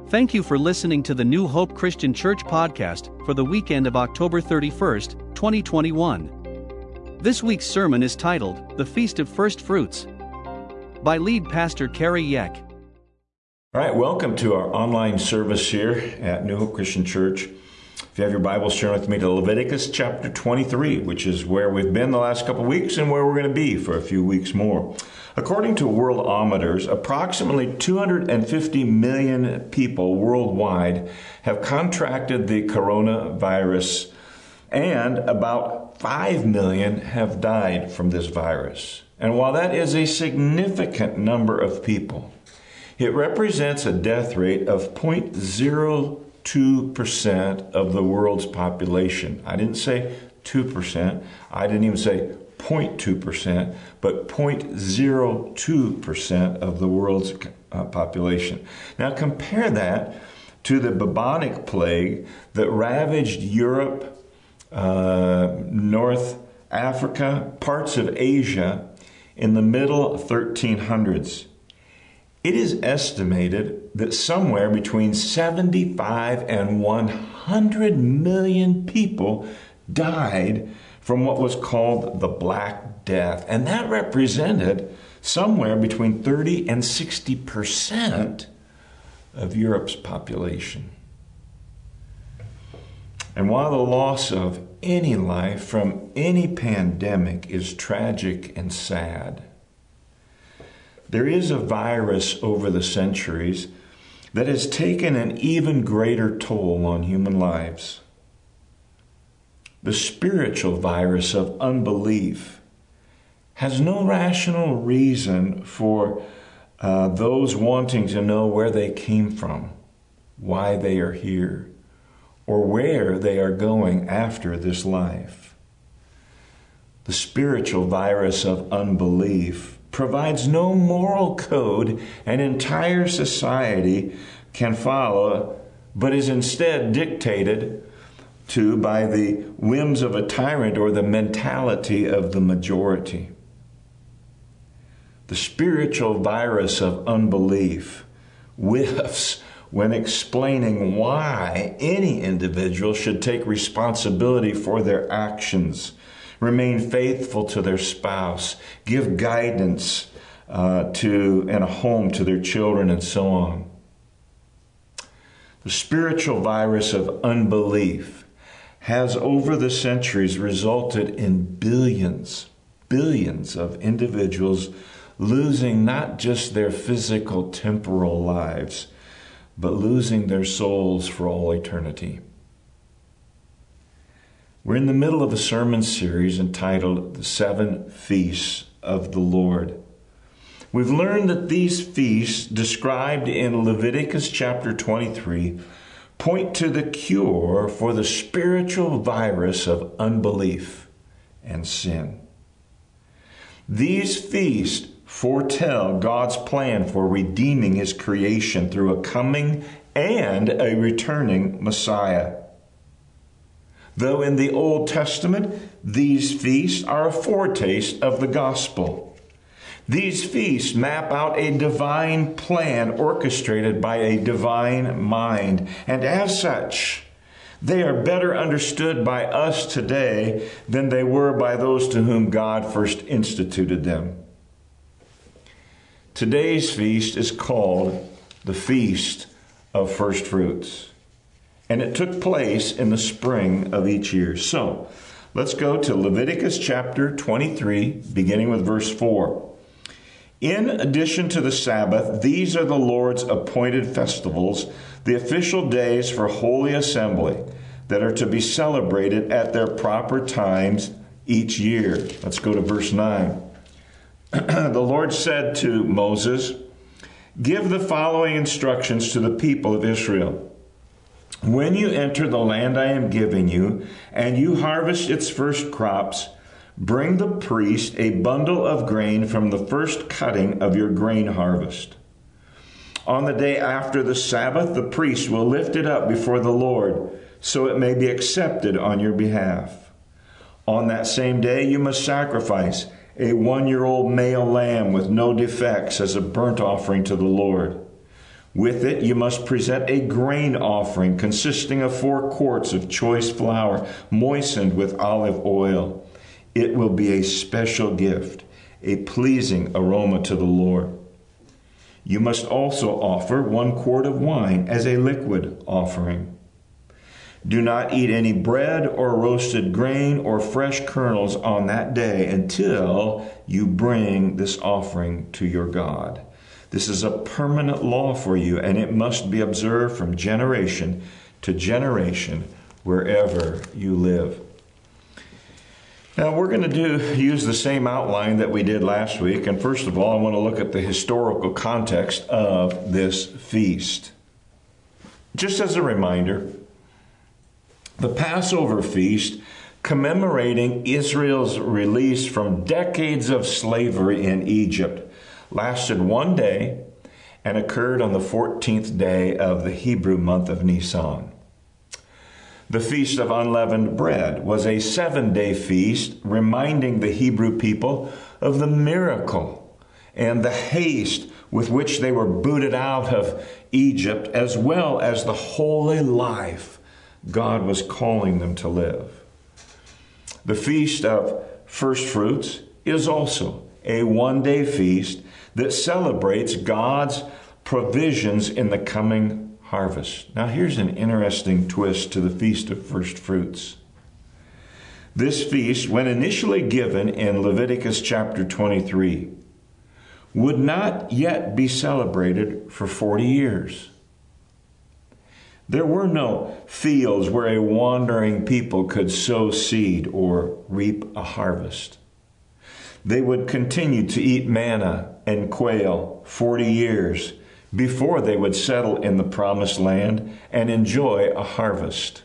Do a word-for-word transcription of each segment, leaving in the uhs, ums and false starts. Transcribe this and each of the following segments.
Thank you for listening to the New Hope Christian Church podcast for the weekend of October thirty-first, twenty twenty-one. This week's sermon is titled, The Feast of First Fruits, by lead pastor Kerry Yeck. All right, welcome to our online service here at New Hope Christian Church. If you have your Bibles, turn with me to Leviticus chapter twenty-three, which is where we've been the last couple of weeks and where we're going to be for a few weeks more. According to Worldometers, approximately two hundred fifty million people worldwide have contracted the coronavirus, and about five million have died from this virus. And while that is a significant number of people, it represents a death rate of zero point zero two percent of the world's population. I didn't say two percent. I didn't even say zero point two percent, but zero point zero two percent of the world's uh, population. Now compare that to the bubonic plague that ravaged Europe, uh, North Africa, parts of Asia in the middle thirteen hundreds. It is estimated that somewhere between seventy-five and one hundred million people died from what was called the Black Death. And that represented somewhere between thirty and sixty percent of Europe's population. And while the loss of any life from any pandemic is tragic and sad, there is a virus over the centuries that has taken an even greater toll on human lives. The spiritual virus of unbelief has no rational reason for uh, those wanting to know where they came from, why they are here, or where they are going after this life. The spiritual virus of unbelief provides no moral code an entire society can follow, but is instead dictated to by the whims of a tyrant or the mentality of the majority. The spiritual virus of unbelief whiffs when explaining why any individual should take responsibility for their actions, remain faithful to their spouse, give guidance uh, to and a home to their children, and so on. The spiritual virus of unbelief has over the centuries resulted in billions, billions of individuals losing not just their physical, temporal lives, but losing their souls for all eternity. We're in the middle of a sermon series entitled The Seven Feasts of the Lord. We've learned that these feasts described in Leviticus chapter twenty-three point to the cure for the spiritual virus of unbelief and sin. These feasts foretell God's plan for redeeming His creation through a coming and a returning Messiah. Though in the Old Testament, these feasts are a foretaste of the gospel. These feasts map out a divine plan orchestrated by a divine mind, and as such, they are better understood by us today than they were by those to whom God first instituted them. Today's feast is called the Feast of First Fruits, and it took place in the spring of each year. So, let's go to Leviticus chapter twenty-three, beginning with verse four. In addition to the Sabbath, these are the Lord's appointed festivals, the official days for holy assembly that are to be celebrated at their proper times each year. Let's go to verse nine. The Lord said to Moses, "Give the following instructions to the people of Israel. When you enter the land I am giving you, and you harvest its first crops, bring the priest a bundle of grain from the first cutting of your grain harvest. On the day after the Sabbath, the priest will lift it up before the Lord, so it may be accepted on your behalf. On that same day, you must sacrifice a one-year-old male lamb with no defects as a burnt offering to the Lord. With it you must present a grain offering consisting of four quarts of choice flour moistened with olive oil. It will be a special gift, a pleasing aroma to the Lord. You must also offer one quart of wine as a liquid offering. Do not eat any bread or roasted grain or fresh kernels on that day until you bring this offering to your God. This is a permanent law for you, and it must be observed from generation to generation wherever you live. Now, we're going to do use the same outline that we did last week. And first of all, I want to look at the historical context of this feast. Just as a reminder, the Passover feast, commemorating Israel's release from decades of slavery in Egypt, lasted one day and occurred on the fourteenth day of the Hebrew month of Nisan. The Feast of Unleavened Bread was a seven-day feast, reminding the Hebrew people of the miracle and the haste with which they were booted out of Egypt, as well as the holy life God was calling them to live. The Feast of First Fruits is also a one-day feast that celebrates God's provisions in the coming harvest. Now, here's an interesting twist to the Feast of First Fruits. This feast, when initially given in Leviticus chapter twenty-three, would not yet be celebrated for forty years. There were no fields where a wandering people could sow seed or reap a harvest. They would continue to eat manna and quail forty years before they would settle in the promised land and enjoy a harvest.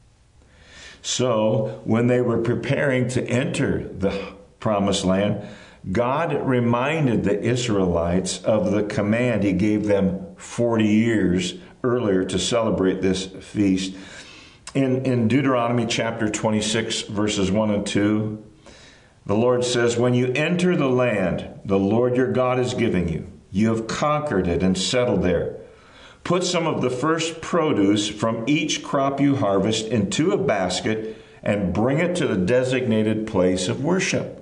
So, when they were preparing to enter the promised land, God reminded the Israelites of the command He gave them forty years earlier to celebrate this feast. In, in Deuteronomy chapter twenty-six, verses one and two, the Lord says, "When you enter the land the Lord your God is giving you, you have conquered it and settled there. Put some of the first produce from each crop you harvest into a basket and bring it to the designated place of worship."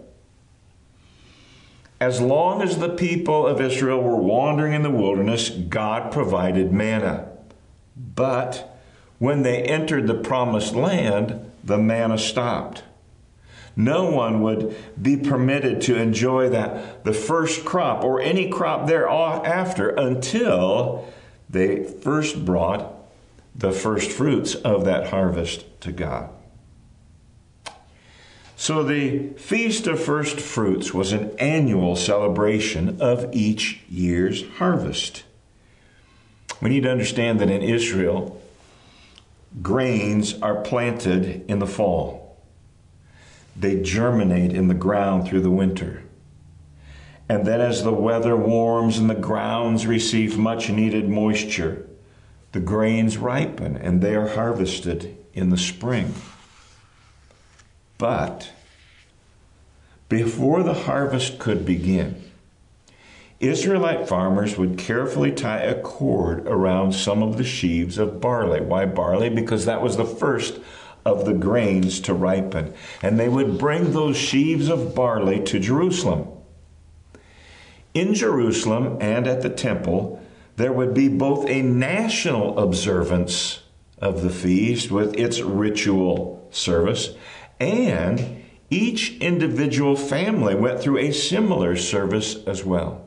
As long as the people of Israel were wandering in the wilderness, God provided manna. But when they entered the promised land, the manna stopped. No one would be permitted to enjoy that, the first crop or any crop thereafter, until they first brought the first fruits of that harvest to God. So the Feast of First Fruits was an annual celebration of each year's harvest. We need to understand that in Israel, grains are planted in the fall. They germinate in the ground through the winter. And then as the weather warms and the grounds receive much needed moisture, the grains ripen and they are harvested in the spring. But before the harvest could begin, Israelite farmers would carefully tie a cord around some of the sheaves of barley. Why barley? Because that was the first of the grains to ripen. And they would bring those sheaves of barley to Jerusalem. In Jerusalem and at the temple, there would be both a national observance of the feast with its ritual service, and each individual family went through a similar service as well.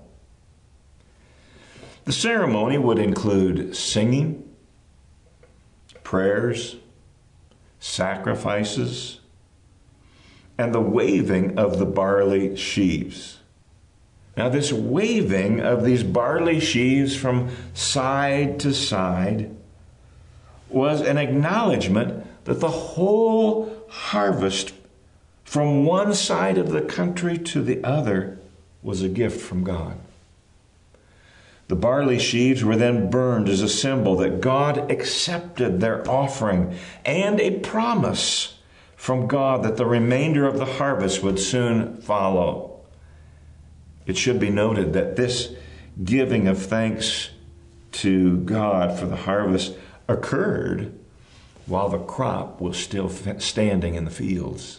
The ceremony would include singing, prayers, sacrifices, and the waving of the barley sheaves. Now, this waving of these barley sheaves from side to side was an acknowledgement that the whole harvest from one side of the country to the other was a gift from God. The barley sheaves were then burned as a symbol that God accepted their offering and a promise from God that the remainder of the harvest would soon follow. It should be noted that this giving of thanks to God for the harvest occurred while the crop was still standing in the fields.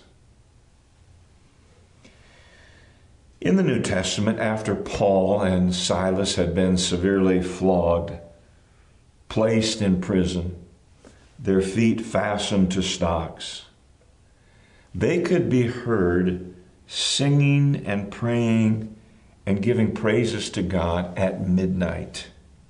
In the New Testament, after Paul and Silas had been severely flogged, placed in prison, their feet fastened to stocks, they could be heard singing and praying and giving praises to God at midnight.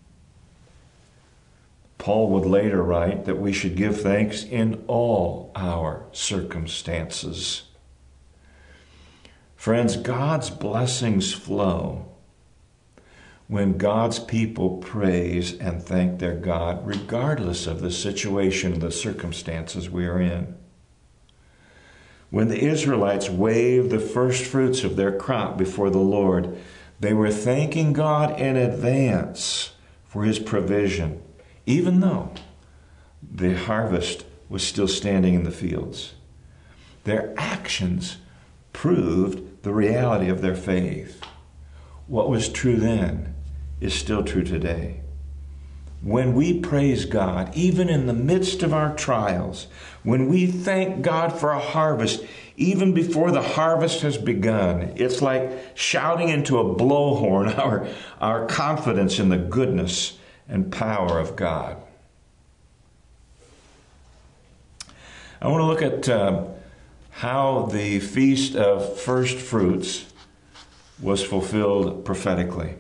Paul would later write that we should give thanks in all our circumstances. Friends, God's blessings flow when God's people praise and thank their God, regardless of the situation, the circumstances we are in. When the Israelites waved the first fruits of their crop before the Lord, they were thanking God in advance for His provision, even though the harvest was still standing in the fields. Their actions proved the reality of their faith. What was true then is still true today. When we praise God, even in the midst of our trials, when we thank God for a harvest, even before the harvest has begun, it's like shouting into a blowhorn our, our confidence in the goodness and power of God. I want to look at uh, how the Feast of First Fruits was fulfilled prophetically.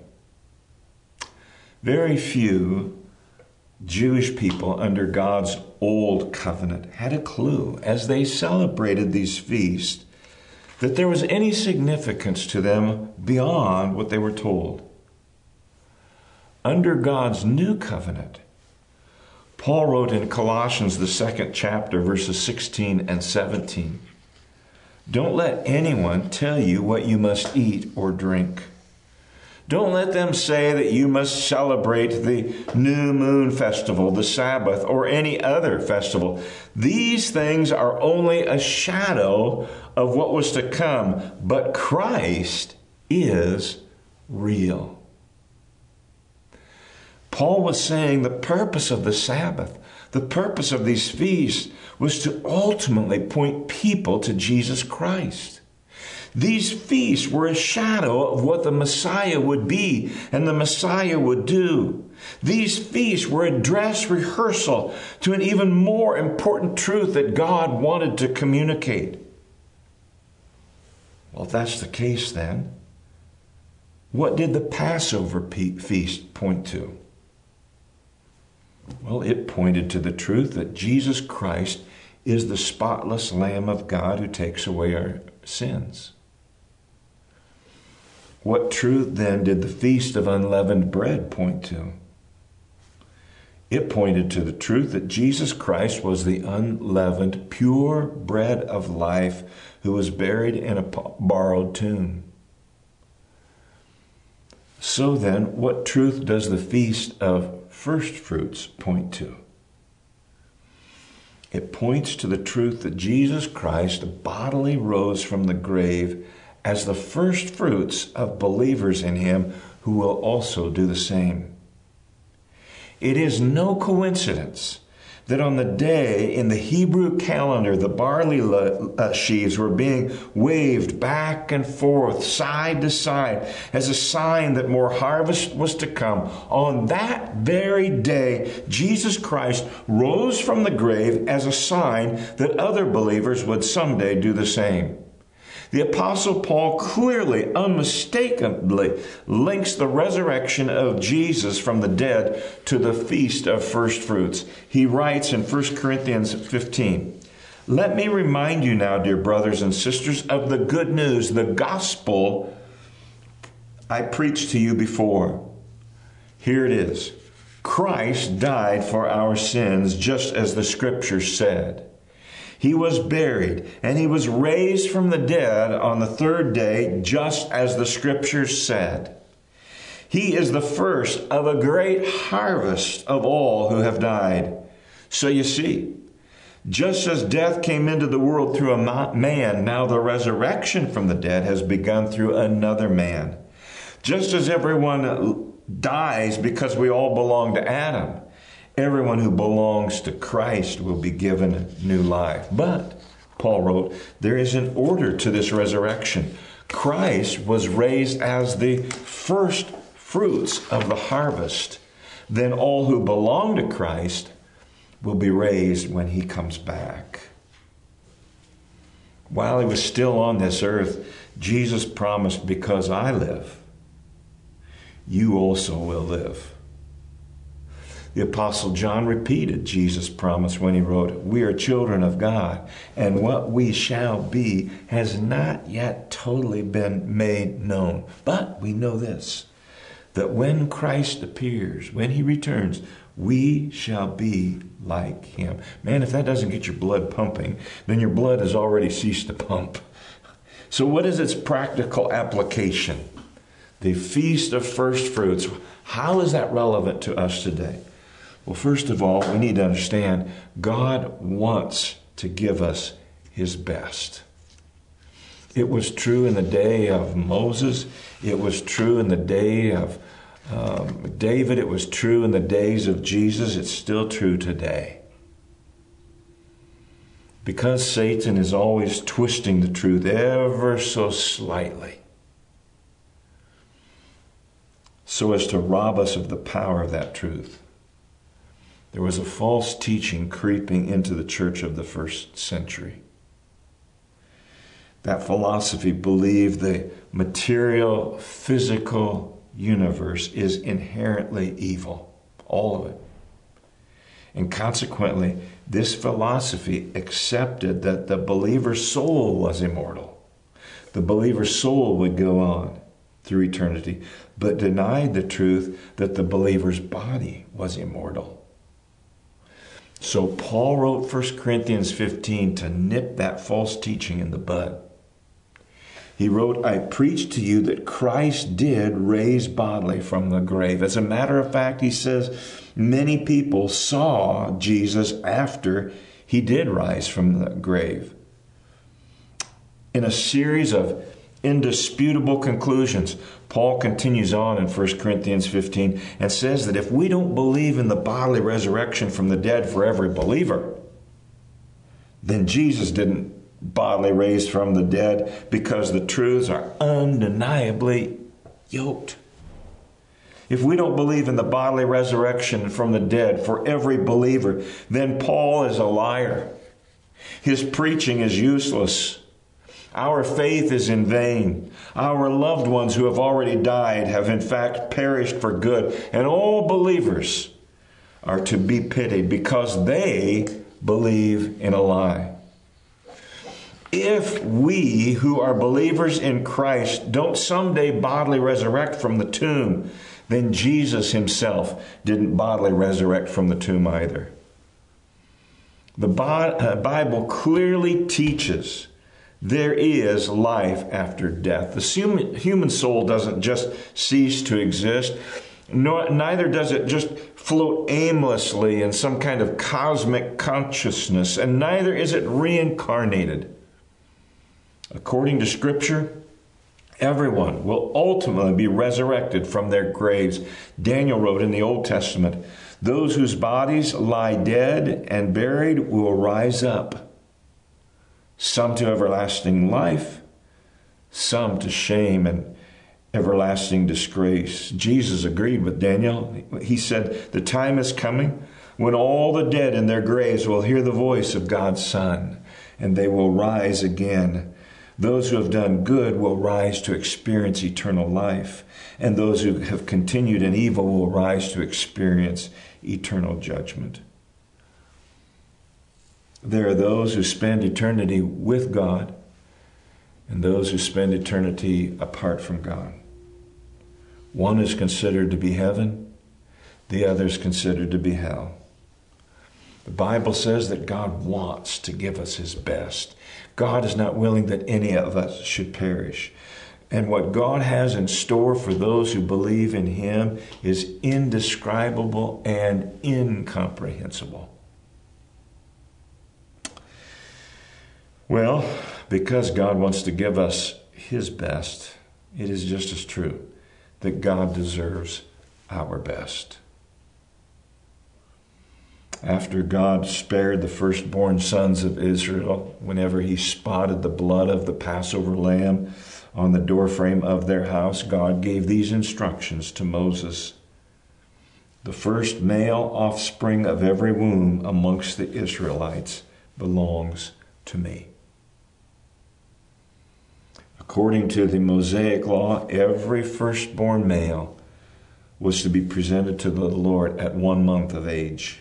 Very few Jewish people under God's old covenant had a clue as they celebrated these feasts that there was any significance to them beyond what they were told. Under God's new covenant, Paul wrote in Colossians, the second chapter, verses sixteen and seventeen, "Don't let anyone tell you what you must eat or drink. Don't let them say that you must celebrate the new moon festival, the Sabbath, or any other festival. These things are only a shadow of what was to come, but Christ is real." Paul was saying the purpose of the Sabbath, the purpose of these feasts, was to ultimately point people to Jesus Christ. These feasts were a shadow of what the Messiah would be and the Messiah would do. These feasts were a dress rehearsal to an even more important truth that God wanted to communicate. Well, if that's the case then, what did the Passover feast point to? Well, it pointed to the truth that Jesus Christ is the spotless Lamb of God who takes away our sins. What truth then did the Feast of Unleavened Bread point to? It pointed to the truth that Jesus Christ was the unleavened, pure bread of life who was buried in a borrowed tomb. So then, what truth does the Feast of First Fruits point to? It points to the truth that Jesus Christ bodily rose from the grave as the first fruits of believers in Him who will also do the same. It is no coincidence that on the day in the Hebrew calendar, the barley uh, sheaves were being waved back and forth, side to side, as a sign that more harvest was to come. On that very day, Jesus Christ rose from the grave as a sign that other believers would someday do the same. The Apostle Paul clearly, unmistakably links the resurrection of Jesus from the dead to the Feast of First Fruits. He writes in First Corinthians fifteen, "Let me remind you now, dear brothers and sisters, of the good news, the gospel I preached to you before. Here it is. Christ died for our sins, just as the Scriptures said. He was buried, and He was raised from the dead on the third day, just as the Scriptures said. He is the first of a great harvest of all who have died. So you see, just as death came into the world through a man, now the resurrection from the dead has begun through another man. Just as everyone dies because we all belong to Adam. Everyone who belongs to Christ will be given new life. But, Paul wrote, there is an order to this resurrection. Christ was raised as the first fruits of the harvest. Then all who belong to Christ will be raised when he comes back. While he was still on this earth, Jesus promised, because I live, you also will live. The Apostle John repeated Jesus' promise when he wrote, we are children of God, and what we shall be has not yet totally been made known. But we know this, that when Christ appears, when he returns, we shall be like him. Man, if that doesn't get your blood pumping, then your blood has already ceased to pump. So what is its practical application? The Feast of First Fruits. How is that relevant to us today? Well, first of all, we need to understand God wants to give us his best. It was true in the day of Moses. It was true in the day of um, David. It was true in the days of Jesus. It's still true today. Because Satan is always twisting the truth ever so slightly, so as to rob us of the power of that truth. There was a false teaching creeping into the church of the first century. That philosophy believed the material, physical universe is inherently evil. All of it. And consequently, this philosophy accepted that the believer's soul was immortal. The believer's soul would go on through eternity, but denied the truth that the believer's body was immortal. So Paul wrote First Corinthians fifteen to nip that false teaching in the bud. He wrote, I preach to you that Christ did raise bodily from the grave. As a matter of fact, he says, many people saw Jesus after he did rise from the grave. In a series of indisputable conclusions, Paul continues on in First Corinthians fifteen and says that if we don't believe in the bodily resurrection from the dead for every believer, then Jesus didn't bodily raise from the dead, because the truths are undeniably yoked. If we don't believe in the bodily resurrection from the dead for every believer, then Paul is a liar. His preaching is useless. Our faith is in vain. Our loved ones who have already died have in fact perished for good. And all believers are to be pitied because they believe in a lie. If we who are believers in Christ don't someday bodily resurrect from the tomb, then Jesus himself didn't bodily resurrect from the tomb either. The Bible clearly teaches there is life after death. The human soul doesn't just cease to exist, nor, neither does it just float aimlessly in some kind of cosmic consciousness, and neither is it reincarnated. According to Scripture, everyone will ultimately be resurrected from their graves. Daniel wrote in the Old Testament, those whose bodies lie dead and buried will rise up, some to everlasting life, some to shame and everlasting disgrace. Jesus agreed with Daniel. He said, the time is coming when all the dead in their graves will hear the voice of God's Son, and they will rise again. Those who have done good will rise to experience eternal life, and those who have continued in evil will rise to experience eternal judgment. There are those who spend eternity with God and those who spend eternity apart from God. One is considered to be heaven, the other is considered to be hell. The Bible says that God wants to give us his best. God is not willing that any of us should perish. And what God has in store for those who believe in him is indescribable and incomprehensible. Well, because God wants to give us his best, it is just as true that God deserves our best. After God spared the firstborn sons of Israel, whenever he spotted the blood of the Passover lamb on the doorframe of their house, God gave these instructions to Moses. The first male offspring of every womb amongst the Israelites belongs to me. According to the Mosaic law, every firstborn male was to be presented to the Lord at one month of age.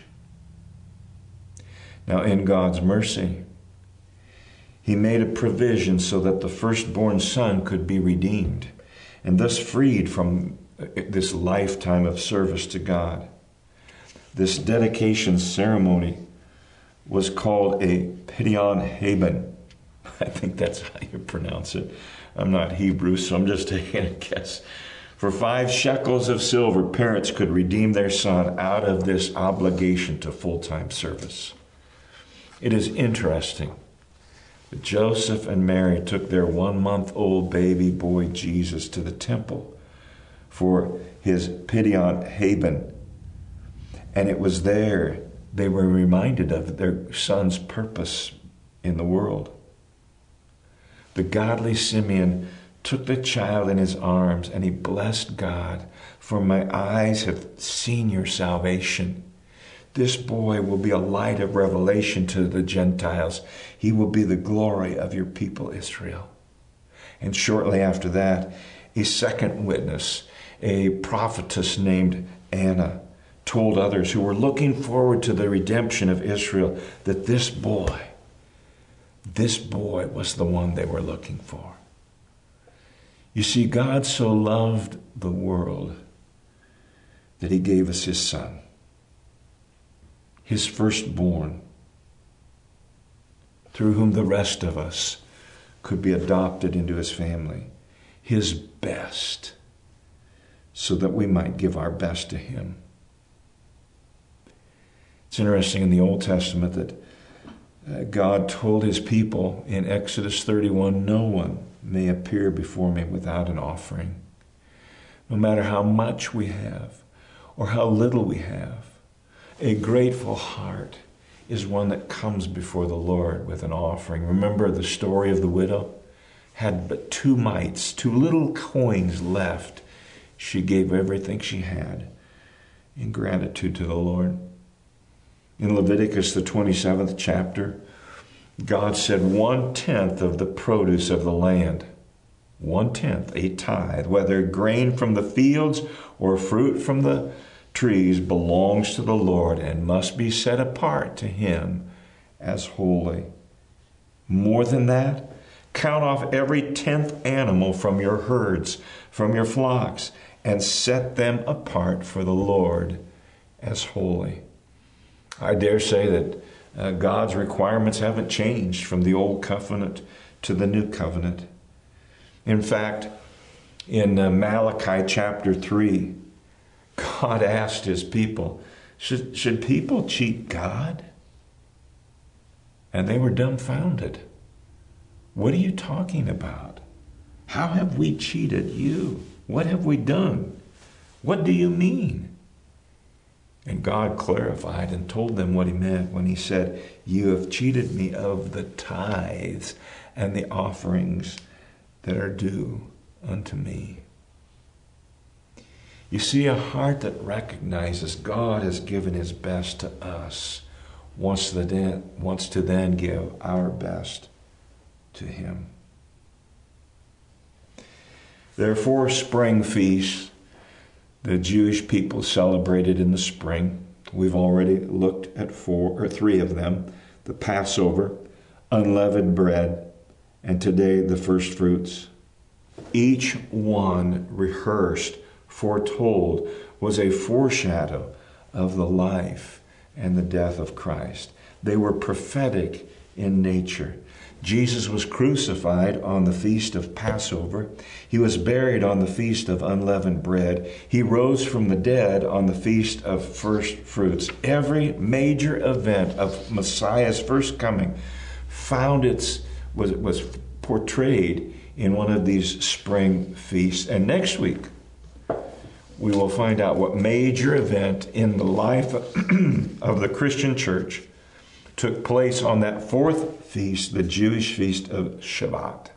Now, in God's mercy, he made a provision so that the firstborn son could be redeemed and thus freed from this lifetime of service to God. This dedication ceremony was called a Pidyon Haben. I think that's how you pronounce it. I'm not Hebrew, so I'm just taking a guess. For five shekels of silver, parents could redeem their son out of this obligation to full-time service. It is interesting that Joseph and Mary took their one-month-old baby boy Jesus to the temple for his Pidyon Haben. And it was there they were reminded of their son's purpose in the world. The godly Simeon took the child in his arms and he blessed God, "For my eyes have seen your salvation. This boy will be a light of revelation to the Gentiles. He will be the glory of your people Israel." And shortly after that, a second witness, a prophetess named Anna, told others who were looking forward to the redemption of Israel that this boy, this boy was the one they were looking for. You see, God so loved the world that he gave us his son, his firstborn, through whom the rest of us could be adopted into his family, his best, so that we might give our best to him. It's interesting in the Old Testament that uh, God told his people in Exodus thirty-one, "No one may appear before me without an offering." No matter how much we have or how little we have, a grateful heart is one that comes before the Lord with an offering. Remember the story of the widow? Had but two mites, two little coins left. She gave everything she had in gratitude to the Lord. In Leviticus, the twenty-seventh chapter, God said one-tenth of the produce of the land, one-tenth, a tithe, whether grain from the fields or fruit from the trees, belongs to the Lord and must be set apart to him as holy. More than that, count off every tenth animal from your herds, from your flocks, and set them apart for the Lord as holy. I dare say that uh, God's requirements haven't changed from the old covenant to the new covenant. In fact, in uh, Malachi chapter three, God asked his people, should, should people cheat God? And they were dumbfounded. What are you talking about? How have we cheated you? What have we done? What do you mean? And God clarified and told them what he meant when he said, "You have cheated me of the tithes and the offerings that are due unto me." You see, a heart that recognizes God has given his best to us wants to then, wants to then give our best to him. There are four spring feasts the Jewish people celebrated in the spring. We've already looked at four or three of them: the Passover, unleavened bread, and today the first fruits. Each one rehearsed, foretold, was a foreshadow of the life and the death of Christ. They were prophetic in nature. Jesus was crucified on the feast of Passover. He was buried on the feast of unleavened bread. He rose from the dead on the feast of first fruits. Every major event of Messiah's first coming found its was was portrayed in one of these spring feasts. And next week, we will find out what major event in the life of the Christian church took place on that fourth feast, the Jewish feast of Shabbat.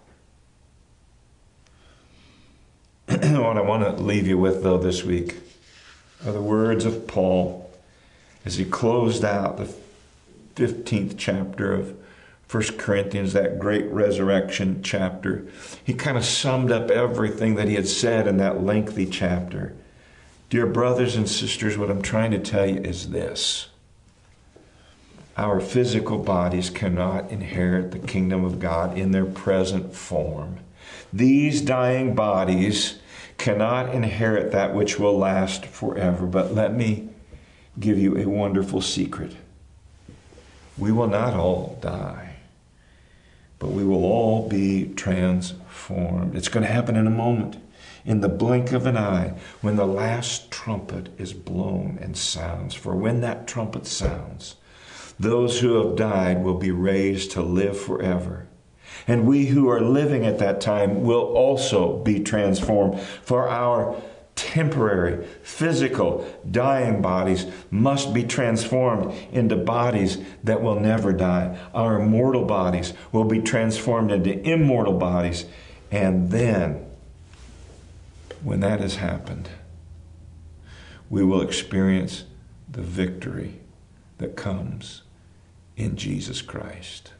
What I want to leave you with, though, this week are the words of Paul as he closed out the fifteenth chapter of First Corinthians, that great resurrection chapter. He kind of summed up everything that he had said in that lengthy chapter. Dear brothers and sisters, what I'm trying to tell you is this. Our physical bodies cannot inherit the kingdom of God in their present form. These dying bodies cannot inherit that which will last forever. But let me give you a wonderful secret. We will not all die, but we will all be transformed. It's going to happen in a moment, in the blink of an eye, when the last trumpet is blown and sounds. For when that trumpet sounds, those who have died will be raised to live forever. And we who are living at that time will also be transformed. For our temporary, physical, dying bodies must be transformed into bodies that will never die. Our mortal bodies will be transformed into immortal bodies. And then, when that has happened, we will experience the victory that comes in Jesus Christ.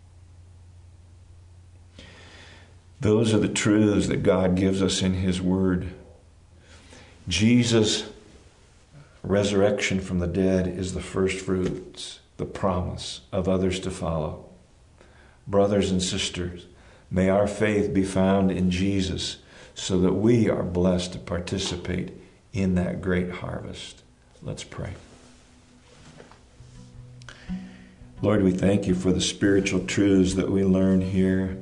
Those are the truths that God gives us in His Word. Jesus' resurrection from the dead is the first fruits, the promise of others to follow. Brothers and sisters, may our faith be found in Jesus so that we are blessed to participate in that great harvest. Let's pray. Lord, we thank you for the spiritual truths that we learn here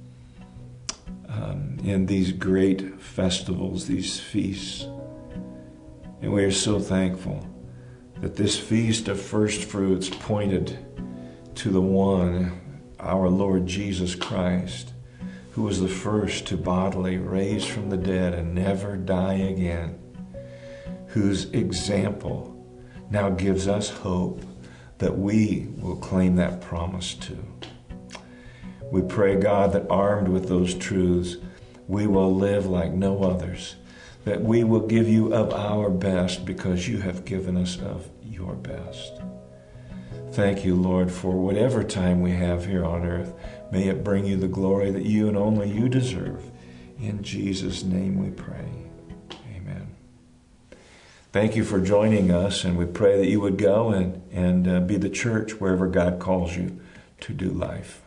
um, in these great festivals, these feasts. And we are so thankful that this feast of first fruits pointed to the one, our Lord Jesus Christ, who was the first to bodily raise from the dead and never die again, whose example now gives us hope that we will claim that promise too. We pray, God, that armed with those truths, we will live like no others, that we will give you of our best because you have given us of your best. Thank you, Lord, for whatever time we have here on earth. May it bring you the glory that you and only you deserve. In Jesus' name we pray. Amen. Thank you for joining us, and we pray that you would go and, and uh, be the church wherever God calls you to do life.